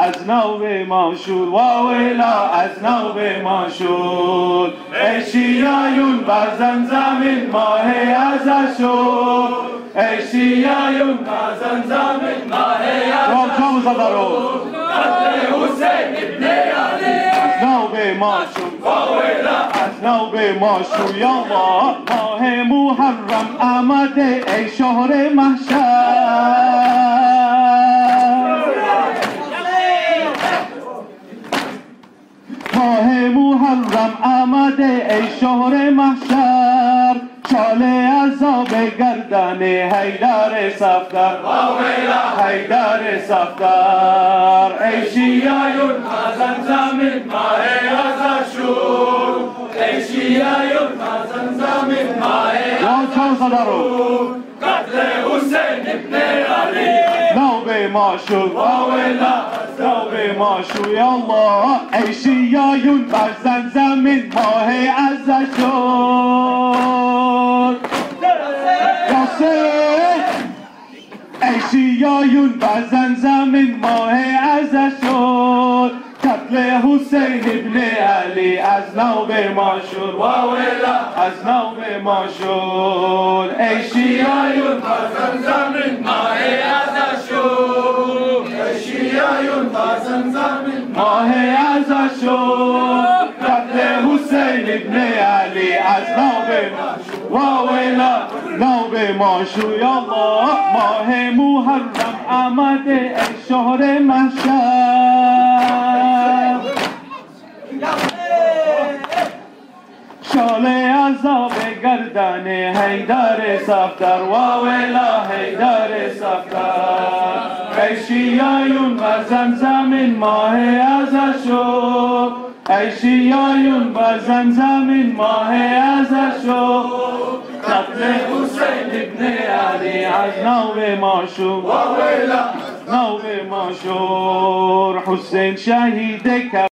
از نوب ما شد واویلا از نوب ما شد ای شیعیون بر زمزمین ماه ازش شد ای شیعیون بر زمزمین ماه ازش شد قتل حسین ابن علی از نوب ما شد واویلا از نوب ما شد یا الله ماه محرم آمده ای شهر محشر ماه محرم آمده ای شهر محشر چاله عذاب گردن حیدر صفدر حیدر صفدر ای شیعیون زمزمین ماه ازش شد ای شیعیون زمزمین ماه ازش شد قتل حسین ابن علی نوب ما شد واویلا نوب ما شد یا الله ای شیعیون بر زمزمین ماه ازش شد ای شیعیون بر زمزمین ماه ازش شد قتل حسین ابن علی از نوب ما شد واویلا از نوب ما شد ای شیعیون بر زمزمین ماه ازش شد ای شیعیون بر زمزمین ماه ازش شد قتل حسین ابن علی از نوب ما شد واویلا نوب ما شد یا الله ماه محرم آمده ای شهر محشر شاله عذاب گردن حیدر صفدر واویلا حیدر صفدر ای شیعیون بر زمزمین ماه ازش شد ای شیعیون بر زمزمین ماه ازش شد قتل حسین ابن علی از نوب ما شد واویلا نوب ما شد حسین شهید